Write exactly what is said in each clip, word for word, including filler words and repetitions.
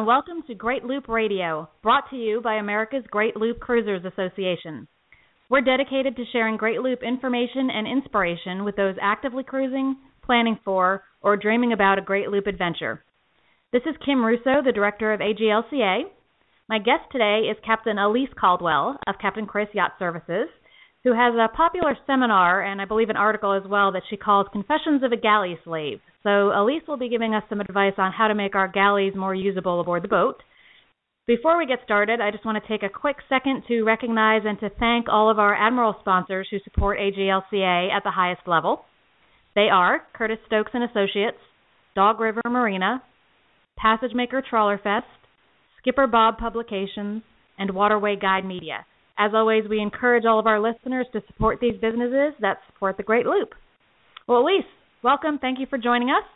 and welcome to Great Loop Radio, brought to you by America's Great Loop Cruisers Association. We're dedicated to sharing Great Loop information and inspiration with those actively cruising, planning for, or dreaming about a Great Loop adventure. This is Kim Russo, the director of A G L C A. My guest today is Captain Elise Caldwell of Captain Chris Yacht Services, who has a popular seminar and I believe an article as well that she calls Confessions of a Galley Slave. So Elise will be giving us some advice on how to make our galleys more usable aboard the boat. Before we get started, I just want to take a quick second to recognize and to thank all of our Admiral sponsors who support A G L C A at the highest level. They are Curtis Stokes and Associates, Dog River Marina, Passagemaker Trawler Fest, Skipper Bob Publications, and Waterway Guide Media. As always, we encourage all of our listeners to support these businesses that support the Great Loop. Well, Elise, welcome. Thank you for joining us.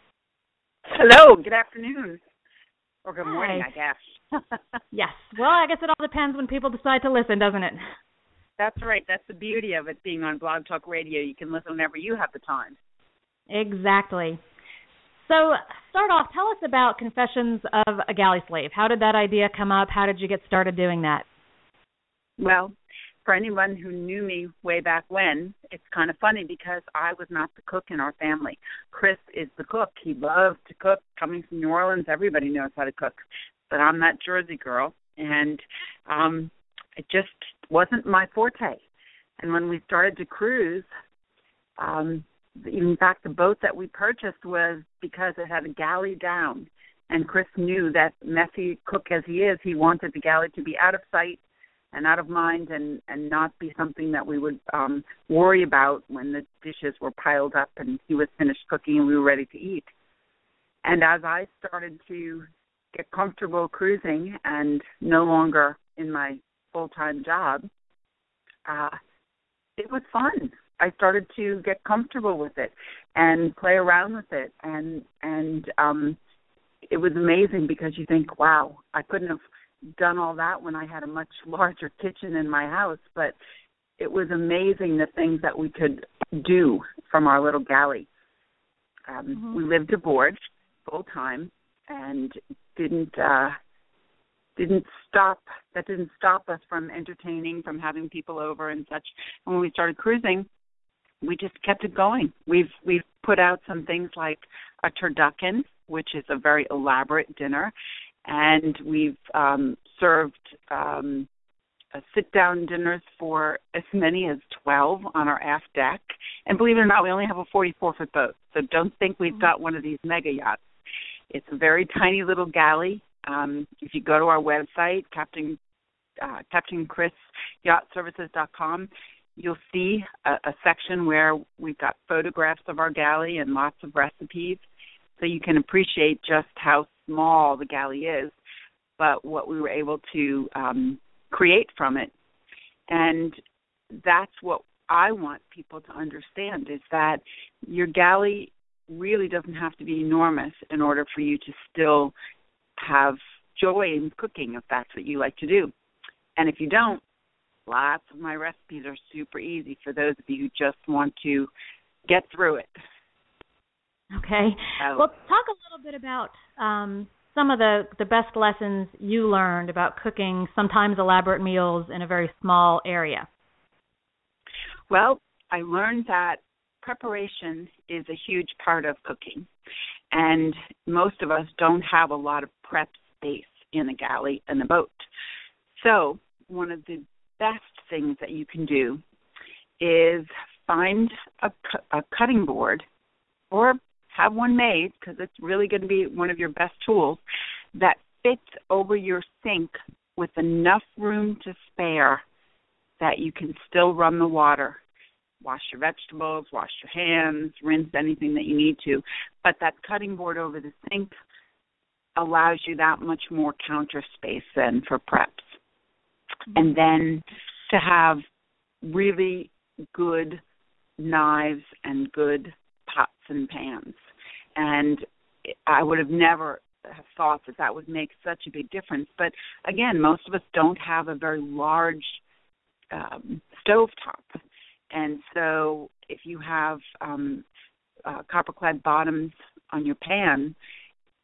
Hello. Good afternoon. Or good Hi. morning, I guess. Yes. Well, I guess it all depends when people decide to listen, doesn't it? That's right. That's the beauty of it being on Blog Talk Radio. You can listen whenever you have the time. Exactly. So start off, tell us about Confessions of a Galley Slave. How did that idea come up? How did you get started doing that? Well, for anyone who knew me way back when, it's kind of funny because I was not the cook in our family. Chris is the cook. He loves to cook. Coming from New Orleans, everybody knows how to cook. But I'm that Jersey girl, and um, it just wasn't my forte. And when we started to cruise, um, in fact, the boat that we purchased was because it had a galley down. And Chris knew that, messy cook as he is, he wanted the galley to be out of sight and out of mind and, and not be something that we would um, worry about when the dishes were piled up and he was finished cooking and we were ready to eat. And as I started to get comfortable cruising and no longer in my full-time job, uh, it was fun. I started to get comfortable with it and play around with it. And, and um, it was amazing because you think, wow, I couldn't have done all that when I had a much larger kitchen in my house, but it was amazing the things that we could do from our little galley. Um, mm-hmm. We lived aboard full time and didn't uh, didn't stop. That didn't stop us from entertaining, from having people over and such. And when we started cruising, we just kept it going. We've we've put out some things like a turducken, which is a very elaborate dinner. And we've um, served um, sit-down dinners for as many as twelve on our aft deck. And believe it or not, we only have a forty-four foot boat, so don't think we've got one of these mega yachts. It's a very tiny little galley. Um, if you go to our website, Captain uh, Captain Chris Yacht Services dot com, you'll see a, a section where we've got photographs of our galley and lots of recipes, so you can appreciate just how small the galley is, but what we were able to um, create from it. And that's what I want people to understand, is that your galley really doesn't have to be enormous in order for you to still have joy in cooking if that's what you like to do. And if you don't, lots of my recipes are super easy for those of you who just want to get through it. Okay. Oh. Well, talk a little bit about um, some of the, the best lessons you learned about cooking sometimes elaborate meals in a very small area. Well, I learned that preparation is a huge part of cooking, and most of us don't have a lot of prep space in a galley and a boat. So one of the best things that you can do is find a, a cutting board, or have one made, because it's really going to be one of your best tools, that fits over your sink with enough room to spare that you can still run the water. Wash your vegetables, wash your hands, rinse anything that you need to. But that cutting board over the sink allows you that much more counter space then for preps. And then to have really good knives and good pots and pans. And I would have never have thought that that would make such a big difference. But again, most of us don't have a very large um, stovetop. And so if you have um, uh, copper-clad bottoms on your pan,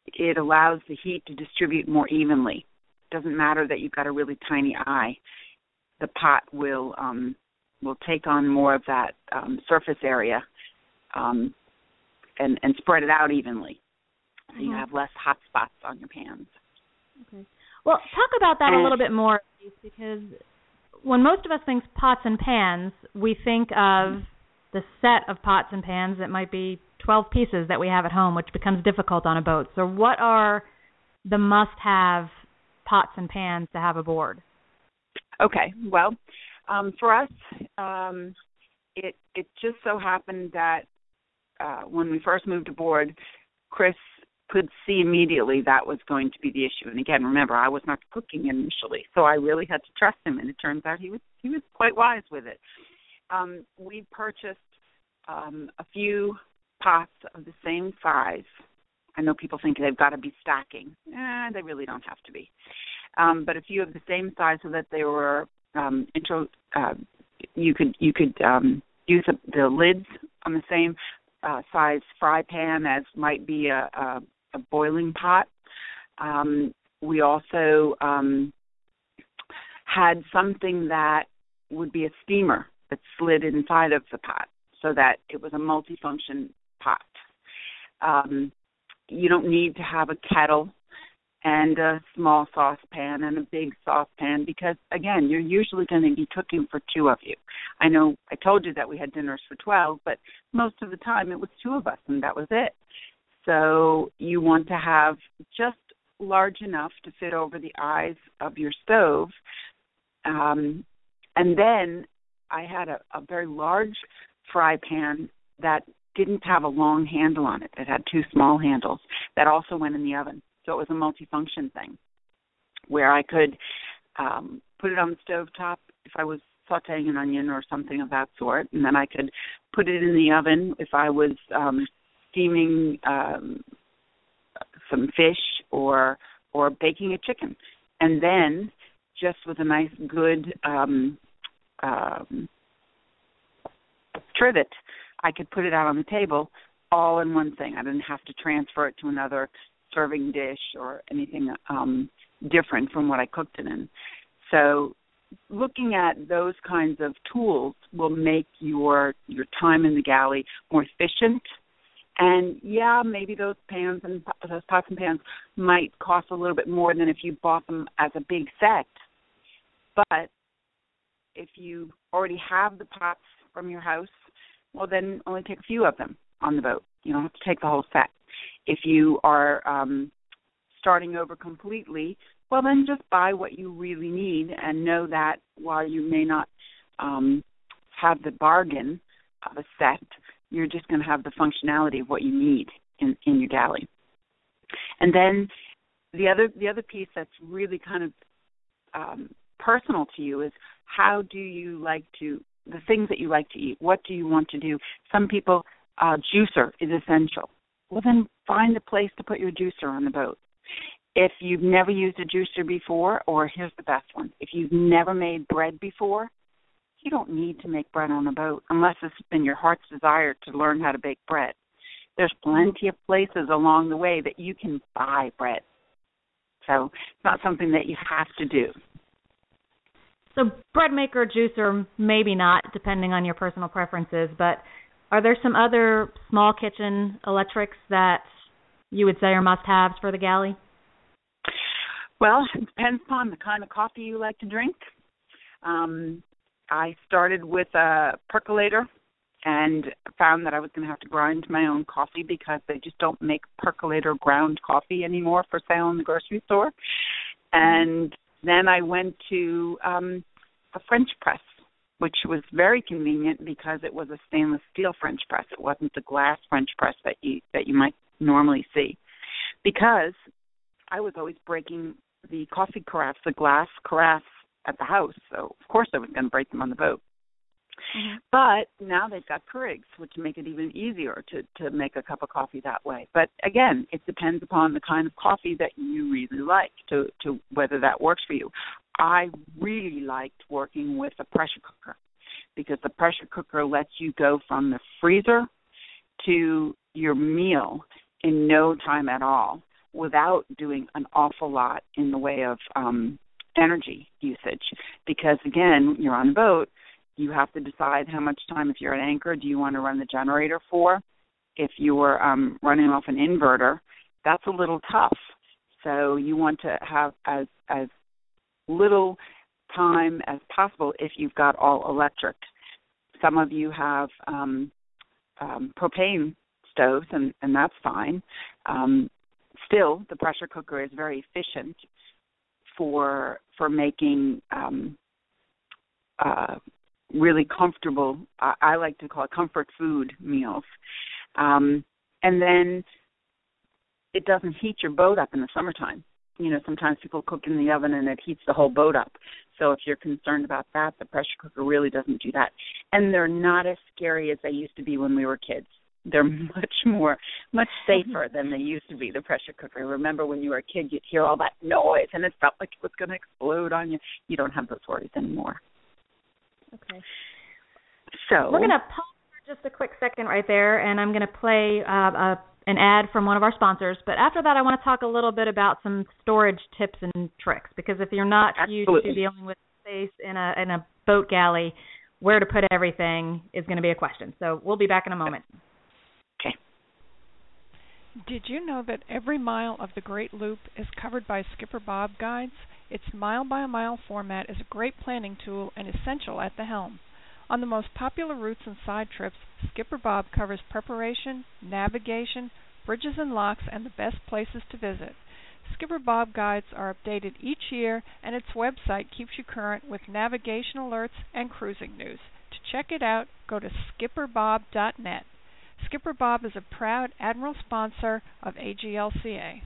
it allows the heat to distribute more evenly. It doesn't matter that you've got a really tiny eye. The pot will um, will take on more of that um, surface area um, and, and spread it out evenly. So mm-hmm. you have less hot spots on your pans. Okay. Well, talk about that and, a little bit more, because when most of us think pots and pans, we think of the set of pots and pans that might be twelve pieces that we have at home, which becomes difficult on a boat. So what are the must-have pots and pans to have aboard? Okay, well, um, for us, um, it it just so happened that uh, when we first moved aboard, Chris could see immediately that was going to be the issue. And again, remember, I was not cooking initially, so I really had to trust him, and it turns out he was he was quite wise with it. Um, we purchased um, a few pots of the same size. I know people think they've got to be stacking. Eh, they really don't have to be. Um, but a few of the same size so that they were um, intro. Uh, you could you could um, use the, the lids on the same uh, size fry pan as might be a, a, a boiling pot. Um, we also um, had something that would be a steamer that slid inside of the pot, so that it was a multifunction pot. Um, you don't need to have a kettle and a small saucepan and a big saucepan because, again, you're usually going to be cooking for two of you. I know I told you that we had dinners for twelve, but most of the time it was two of us, and that was it. So you want to have just large enough to fit over the eyes of your stove. Um, and then I had a, a very large fry pan that didn't have a long handle on it. It had two small handles that also went in the oven. So it was a multifunction thing where I could um, put it on the stovetop if I was sauteing an onion or something of that sort, and then I could put it in the oven if I was um, steaming um, some fish or or baking a chicken. And then just with a nice good um, um, trivet, I could put it out on the table all in one thing. I didn't have to transfer it to another serving dish or anything um, different from what I cooked it in. So looking at those kinds of tools will make your your time in the galley more efficient. And, yeah, maybe those pans and those pots and pans might cost a little bit more than if you bought them as a big set. But if you already have the pots from your house, well, then only take a few of them on the boat. You don't have to take the whole set. If you are um, starting over completely, well, then just buy what you really need and know that while you may not um, have the bargain of a set, you're just going to have the functionality of what you need in, in your galley. And then the other the other piece that's really kind of um, personal to you is how do you like to, the things that you like to eat, what do you want to do? Some people, uh, juicer is essential. Well, then find a place to put your juicer on the boat. If you've never used a juicer before, or here's the best one, if you've never made bread before, you don't need to make bread on a boat unless it's been your heart's desire to learn how to bake bread. There's plenty of places along the way that you can buy bread. So it's not something that you have to do. So bread maker, juicer, maybe not, depending on your personal preferences, but are there some other small kitchen electrics that you would say are must-haves for the galley? Well, it depends upon the kind of coffee you like to drink. Um, I started with a percolator and found that I was going to have to grind my own coffee because they just don't make percolator ground coffee anymore for sale in the grocery store. And then I went to um, a French press, which was very convenient because it was a stainless steel French press. It wasn't the glass French press that you that you might normally see. Because I was always breaking the coffee carafes, the glass carafes at the house, so of course I was going to break them on the boat. Mm-hmm. But now they've got Keurigs, which make it even easier to, to make a cup of coffee that way. But again, it depends upon the kind of coffee that you really like, to, to whether that works for you. I really liked working with a pressure cooker because the pressure cooker lets you go from the freezer to your meal in no time at all, without doing an awful lot in the way of um, energy usage. Because, again, you're on a boat, you have to decide how much time, if you're at anchor, do you want to run the generator for? If you were um, running off an inverter, that's a little tough. So you want to have as as little time as possible if you've got all electric. Some of you have um, um, propane stoves, and, and that's fine. Um, still, the pressure cooker is very efficient for for making um, uh, really comfortable, I, I like to call it comfort food meals. Um, and then it doesn't heat your boat up in the summertime. You know, sometimes people cook in the oven and it heats the whole boat up. So if you're concerned about that, the pressure cooker really doesn't do that. And they're not as scary as they used to be when we were kids. They're much more, much safer than they used to be, the pressure cooker. Remember when you were a kid, you'd hear all that noise and it felt like it was going to explode on you. You don't have those worries anymore. Okay. So we're going to pause for just a quick second right there, and I'm going to play uh, a, an ad from one of our sponsors. But after that, I want to talk a little bit about some storage tips and tricks, because if you're not Absolutely. used to dealing with space in a in a boat galley, where to put everything is going to be a question. So we'll be back in a moment. Okay. Did you know that every mile of the Great Loop is covered by Skipper Bob guides? Its mile-by-mile format is a great planning tool and essential at the helm. On the most popular routes and side trips, Skipper Bob covers preparation, navigation, bridges and locks, and the best places to visit. Skipper Bob guides are updated each year, and its website keeps you current with navigation alerts and cruising news. To check it out, go to skipper bob dot net. Skipper Bob is a proud Admiral sponsor of A G L C A.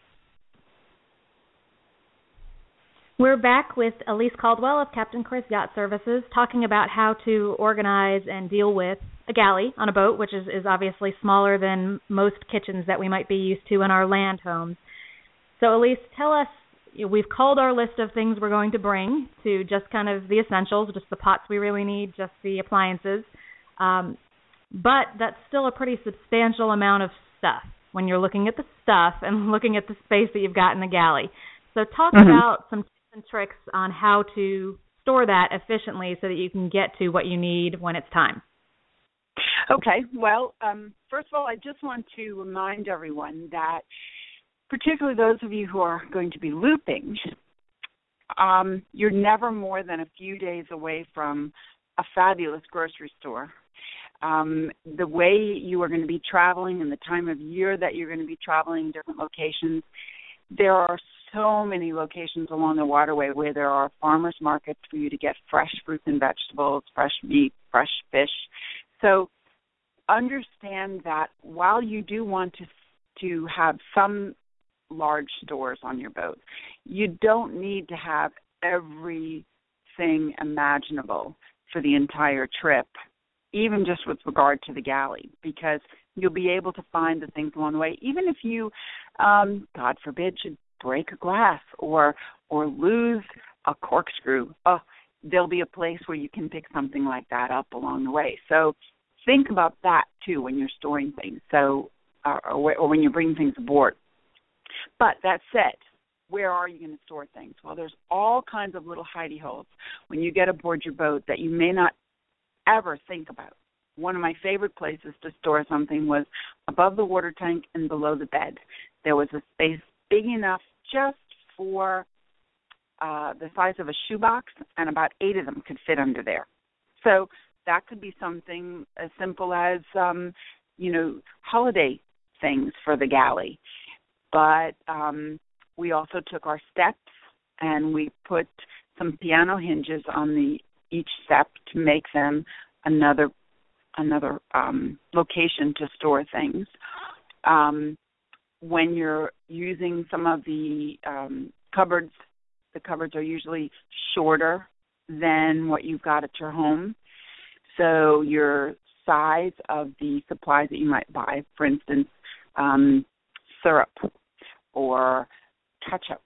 We're back with Elise Caldwell of Captain Chris Yacht Services, talking about how to organize and deal with a galley on a boat, which is, is obviously smaller than most kitchens that we might be used to in our land homes. So, Elise, tell us, you know, we've called our list of things we're going to bring to just kind of the essentials, just the pots we really need, just the appliances. Um, but that's still a pretty substantial amount of stuff when you're looking at the stuff and looking at the space that you've got in the galley. So talk mm-hmm. about some tips and tricks on how to store that efficiently so that you can get to what you need when it's time. Okay. Well, um, first of all, I just want to remind everyone that particularly those of you who are going to be looping, um, you're never more than a few days away from a fabulous grocery store. Um, the way you are going to be traveling and the time of year that you're going to be traveling in different locations, there are so many locations along the waterway where there are farmers markets for you to get fresh fruits and vegetables, fresh meat, fresh fish. So understand that while you do want to to have some large stores on your boat, you don't need to have everything imaginable for the entire trip, even just with regard to the galley, because you'll be able to find the things along the way. Even if you, um, God forbid, should break a glass or or lose a corkscrew, oh, there'll be a place where you can pick something like that up along the way. So think about that, too, when you're storing things, so uh, or, or when you're bringing things aboard. But that said, where are you going to store things? Well, there's all kinds of little hidey holes when you get aboard your boat that you may not ever think about. One of my favorite places to store something was above the water tank and below the bed. There was a space big enough just for uh, the size of a shoebox, and about eight of them could fit under there. So that could be something as simple as, um, you know, holiday things for the galley. But um, we also took our steps and we put some piano hinges on the each step to make them another another um, location to store things. Um, when you're using some of the um, cupboards, the cupboards are usually shorter than what you've got at your home. So your size of the supplies that you might buy, for instance, um, syrup or ketchup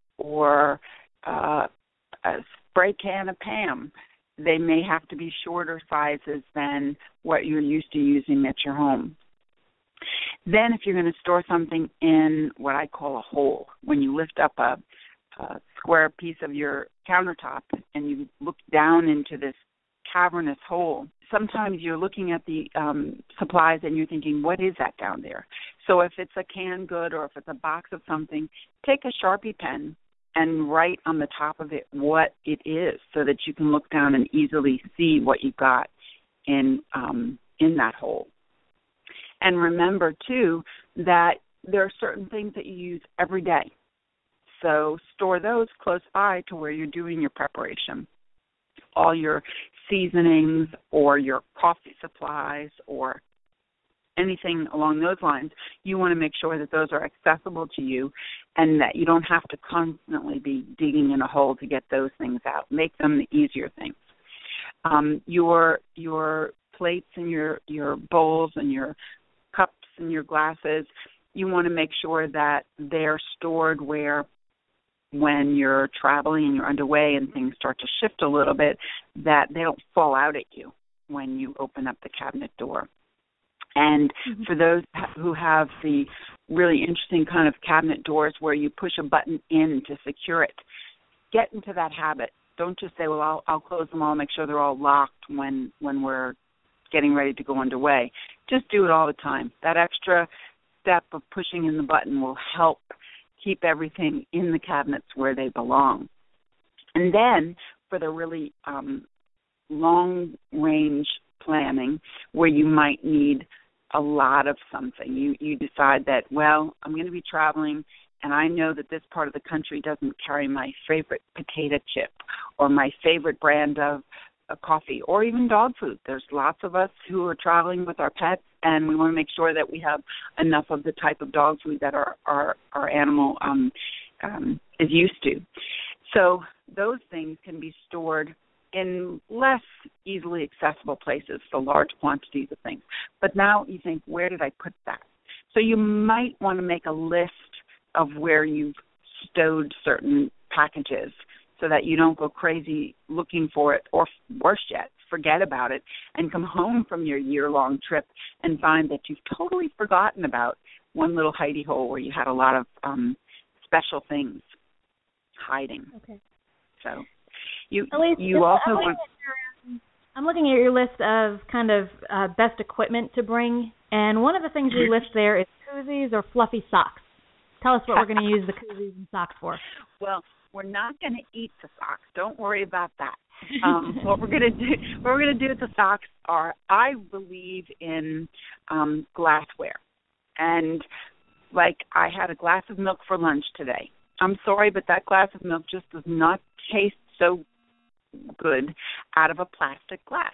or uh, a spray can of Pam, they may have to be shorter sizes than what you're used to using at your home. Then if you're going to store something in what I call a hole, when you lift up a, a square piece of your countertop and you look down into this cavernous hole, sometimes you're looking at the um, supplies and you're thinking, what is that down there? So if it's a canned good or if it's a box of something, take a Sharpie pen and write on the top of it what it is so that you can look down and easily see what you got in um, in that hole. And remember, too, that there are certain things that you use every day. So store those close by to where you're doing your preparation. All your seasonings or your coffee supplies or anything along those lines, you want to make sure that those are accessible to you and that you don't have to constantly be digging in a hole to get those things out. Make them the easier things. Um, your your plates and your, your bowls and your cups and your glasses, you want to make sure that they're stored where when you're traveling and you're underway and things start to shift a little bit, that they don't fall out at you when you open up the cabinet door. And mm-hmm. for those who have the really interesting kind of cabinet doors where you push a button in to secure it, get into that habit. Don't just say, well, I'll, I'll close them all, make sure they're all locked when, when we're getting ready to go underway. Just do it all the time. That extra step of pushing in the button will help keep everything in the cabinets where they belong. And then for the really um, long-range planning where you might need a lot of something, you, you decide that, well, I'm going to be traveling and I know that this part of the country doesn't carry my favorite potato chip or my favorite brand of uh, coffee or even dog food. There's lots of us who are traveling with our pets, and we want to make sure that we have enough of the type of dog food that our, our, our animal um, um, is used to. So those things can be stored in less easily accessible places for large quantities of things. But now you think, where did I put that? So you might want to make a list of where you've stowed certain packages so that you don't go crazy looking for it, or worse yet, forget about it and come home from your year-long trip and find that you've totally forgotten about one little hidey hole where you had a lot of um, special things hiding. Okay. So you Elise, you also I'm want... Your, I'm looking at your list of kind of uh, best equipment to bring, and one of the things you list there is koozies or fluffy socks. Tell us what we're going to use the koozies and socks for. Well, we're not going to eat the socks. Don't worry about that. Um, what we're going to do, what we're going to do with the socks are, I believe in um, glassware, and like I had a glass of milk for lunch today. I'm sorry, but that glass of milk just does not taste so good out of a plastic glass.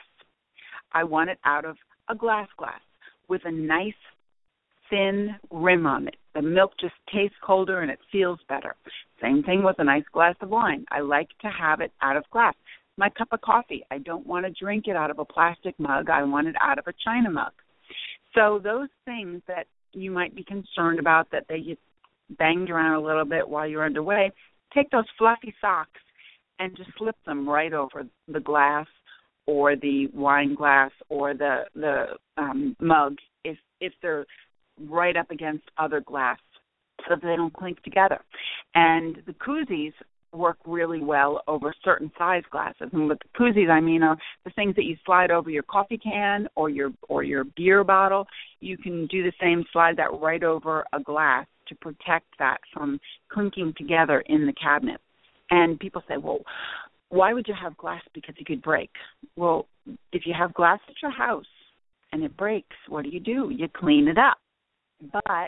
I want it out of a glass glass with a nice thin rim on it. The milk just tastes colder and it feels better. Same thing with a nice glass of wine. I like to have it out of glass. My cup of coffee, I don't want to drink it out of a plastic mug. I want it out of a china mug. So those things that you might be concerned about, that they get banged around a little bit while you're underway, take those fluffy socks and just slip them right over the glass or the wine glass or the the um, mug if if they're right up against other glass so that they don't clink together. And the koozies work really well over certain size glasses. And with the koozies, I mean, are the things that you slide over your coffee can or your or your beer bottle. You can do the same, slide that right over a glass to protect that from clinking together in the cabinet. And people say, well, why would you have glass? Because it could break. Well, if you have glass at your house and it breaks, what do you do? You clean it up. But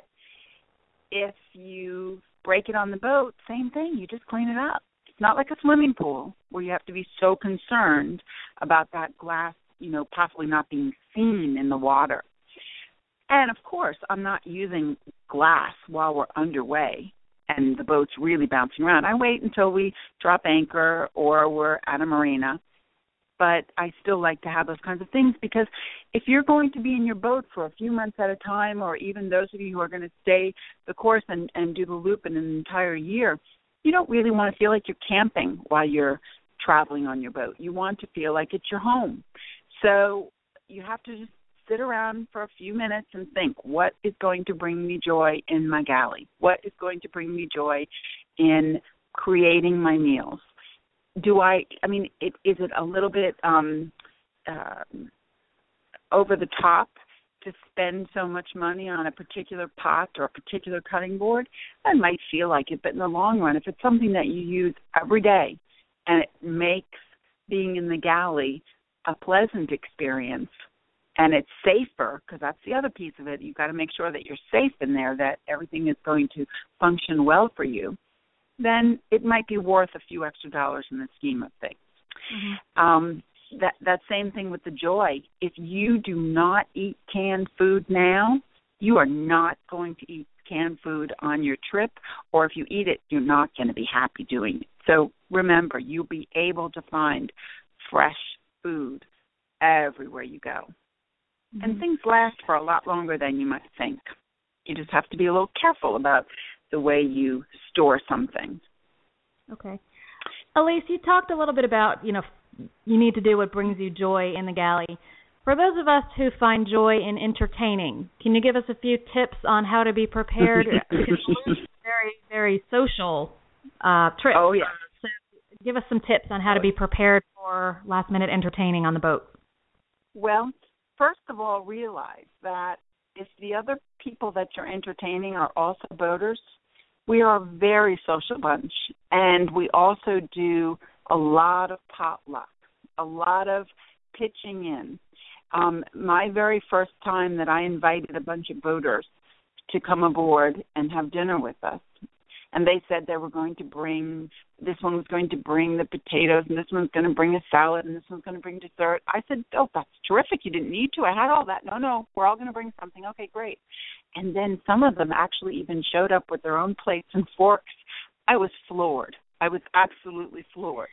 if you break it on the boat, same thing. You just clean it up. It's not like a swimming pool where you have to be so concerned about that glass, you know, possibly not being seen in the water. And, of course, I'm not using glass while we're underway and the boat's really bouncing around. I wait until we drop anchor or we're at a marina. But I still like to have those kinds of things because if you're going to be in your boat for a few months at a time, or even those of you who are going to stay the course and, and do the loop in an entire year, you don't really want to feel like you're camping while you're traveling on your boat. You want to feel like it's your home. So you have to just sit around for a few minutes and think, what is going to bring me joy in my galley? What is going to bring me joy in creating my meals? Do I, I mean, it, is it a little bit um, uh, over the top to spend so much money on a particular pot or a particular cutting board? I might feel like it, but in the long run, if it's something that you use every day and it makes being in the galley a pleasant experience and it's safer, because that's the other piece of it, you've got to make sure that you're safe in there, that everything is going to function well for you, then it might be worth a few extra dollars in the scheme of things. Mm-hmm. Um, that that same thing with the joy. If you do not eat canned food now, you are not going to eat canned food on your trip, or if you eat it, you're not going to be happy doing it. So remember, you'll be able to find fresh food everywhere you go. Mm-hmm. And things last for a lot longer than you might think. You just have to be a little careful about the way you store something. Okay. Elise, you talked a little bit about, you know, you need to do what brings you joy in the galley. For those of us who find joy in entertaining, can you give us a few tips on how to be prepared? Because it's a very, very social uh, trip. Oh, yeah. So give us some tips on how to be prepared for last-minute entertaining on the boat. Well, first of all, realize that if the other people that you're entertaining are also boaters, we are a very social bunch, and we also do a lot of potluck, a lot of pitching in. Um, my very first time that I invited a bunch of boaters to come aboard and have dinner with us, and they said they were going to bring, this one was going to bring the potatoes, and this one's going to bring a salad, and this one's going to bring dessert. I said, oh, that's terrific. You didn't need to. I had all that. No, no, we're all going to bring something. Okay, great. And then some of them actually even showed up with their own plates and forks. I was floored. I was absolutely floored.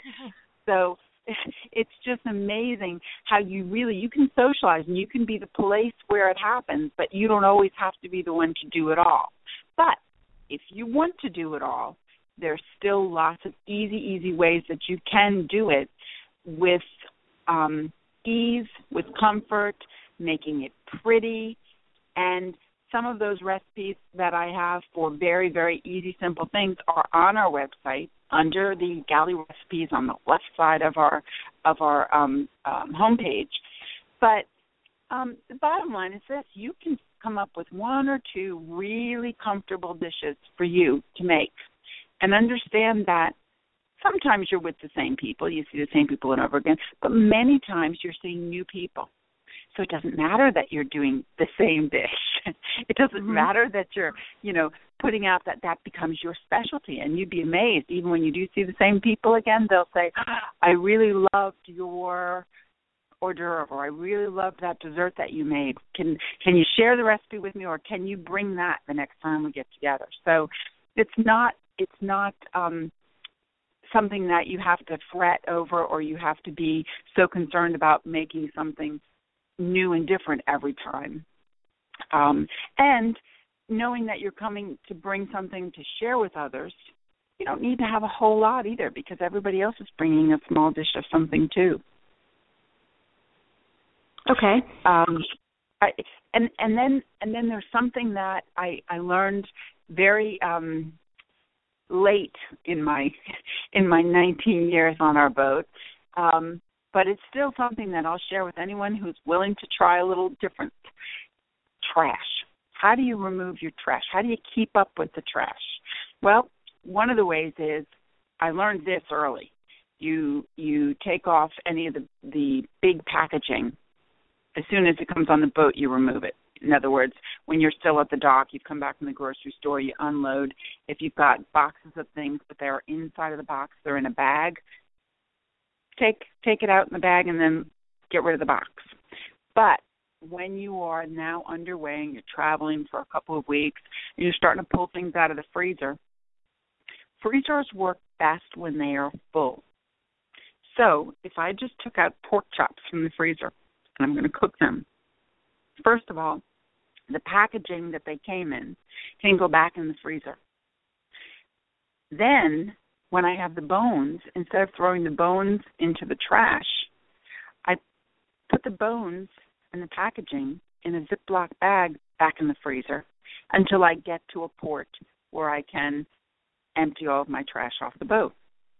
So it's just amazing how you really, you can socialize and you can be the place where it happens, but you don't always have to be the one to do it all. But if you want to do it all, there's still lots of easy, easy ways that you can do it with um, ease, with comfort, making it pretty. And some of those recipes that I have for very, very easy, simple things are on our website under the Galley Recipes on the left side of our of our um, um, homepage. But um, the bottom line is this: you can come up with one or two really comfortable dishes for you to make, and understand that sometimes you're with the same people, you see the same people over and over again, but many times you're seeing new people. So it doesn't matter that you're doing the same dish. It doesn't mm-hmm. matter that you're, you know, putting out that that becomes your specialty. And you'd be amazed, even when you do see the same people again, they'll say, I really loved your hors d'oeuvre, or I really loved that dessert that you made. Can can you share the recipe with me, or can you bring that the next time we get together? So it's not it's not um, something that you have to fret over, or you have to be so concerned about making something new and different every time. Um, and knowing that you're coming to bring something to share with others, you don't need to have a whole lot either, because everybody else is bringing a small dish of something too. Okay. Um, I, and and then and then there's something that I, I learned very um, late in my in my nineteen years on our boat. Um, But it's still something that I'll share with anyone who's willing to try a little different. Trash. How do you remove your trash? How do you keep up with the trash? Well, one of the ways is, I learned this early. You you take off any of the, the big packaging. As soon as it comes on the boat, you remove it. In other words, when you're still at the dock, you come back from the grocery store, you unload. If you've got boxes of things, but they're inside of the box, they're in a bag, Take take it out in the bag and then get rid of the box. But when you are now underway and you're traveling for a couple of weeks and you're starting to pull things out of the freezer, freezers work best when they are full. So if I just took out pork chops from the freezer and I'm going to cook them, first of all, the packaging that they came in can go back in the freezer. Then when I have the bones, instead of throwing the bones into the trash, I put the bones and the packaging in a Ziploc bag back in the freezer until I get to a port where I can empty all of my trash off the boat.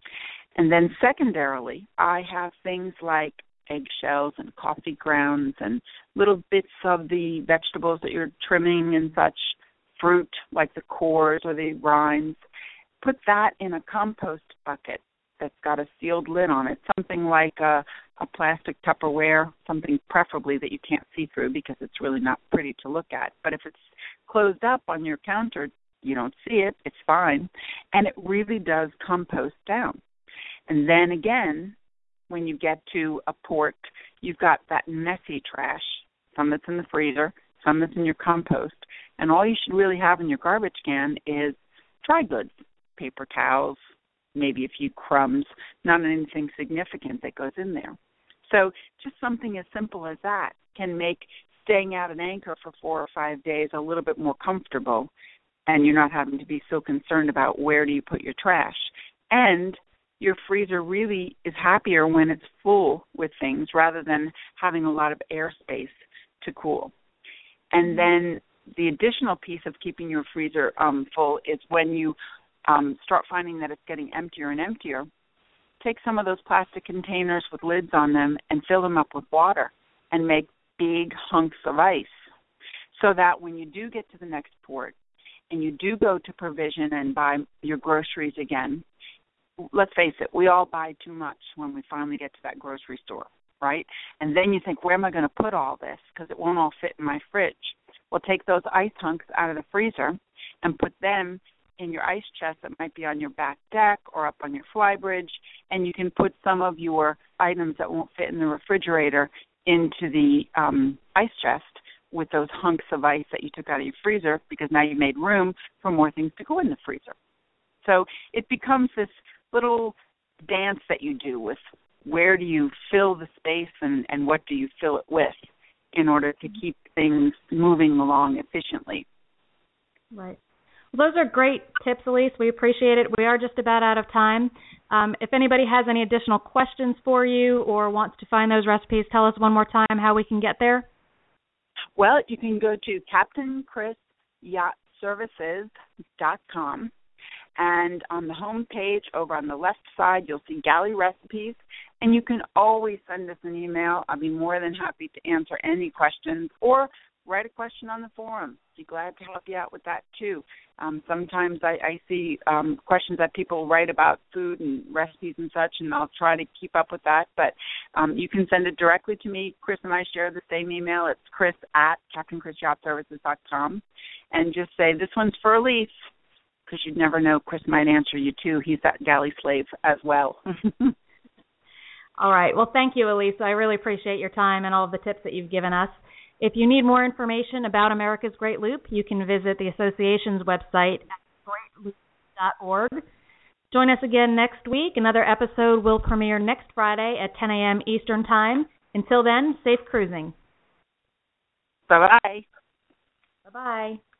And then secondarily, I have things like eggshells and coffee grounds and little bits of the vegetables that you're trimming and such, fruit like the cores or the rinds. Put that in a compost bucket that's got a sealed lid on it, something like a, a plastic Tupperware, something preferably that you can't see through because it's really not pretty to look at. But if it's closed up on your counter, you don't see it, it's fine. And it really does compost down. And then again, when you get to a port, you've got that messy trash, some that's in the freezer, some that's in your compost. And all you should really have in your garbage can is dry goods, paper towels, maybe a few crumbs, not anything significant that goes in there. So just something as simple as that can make staying out an anchor for four or five days a little bit more comfortable, and you're not having to be so concerned about where do you put your trash. And your freezer really is happier when it's full with things rather than having a lot of airspace to cool. And then the additional piece of keeping your freezer um, full is when you um, start finding that it's getting emptier and emptier, take some of those plastic containers with lids on them and fill them up with water and make big hunks of ice so that when you do get to the next port and you do go to Provision and buy your groceries again, let's face it, we all buy too much when we finally get to that grocery store, right? And then you think, where am I going to put all this? Because it won't all fit in my fridge. Well, take those ice hunks out of the freezer and put them in your ice chest that might be on your back deck or up on your fly bridge, and you can put some of your items that won't fit in the refrigerator into the um, ice chest with those hunks of ice that you took out of your freezer, because now you made room for more things to go in the freezer. So it becomes this little dance that you do with where do you fill the space and, and what do you fill it with in order to keep things moving along efficiently. Right. Well, those are great tips, Elise. We appreciate it. We are just about out of time. Um, if anybody has any additional questions for you or wants to find those recipes, tell us one more time how we can get there. Well, you can go to Captain Chris Yacht Services dot com, and on the home page over on the left side, you'll see galley recipes, and you can always send us an email. I'll be more than happy to answer any questions or write a question on the forum. Be glad to help you out with that, too. Um, sometimes I, I see um, questions that people write about food and recipes and such, and I'll try to keep up with that. But um, you can send it directly to me. Chris and I share the same email. It's chris at captain chris yacht services dot com. And just say, this one's for Elise, because you'd never know. Chris might answer you, too. He's that galley slave as well. All right. Well, thank you, Elise. I really appreciate your time and all of the tips that you've given us. If you need more information about America's Great Loop, you can visit the association's website at great loop dot org. Join us again next week. Another episode will premiere next Friday at ten a.m. Eastern Time. Until then, safe cruising. Bye-bye. Bye-bye.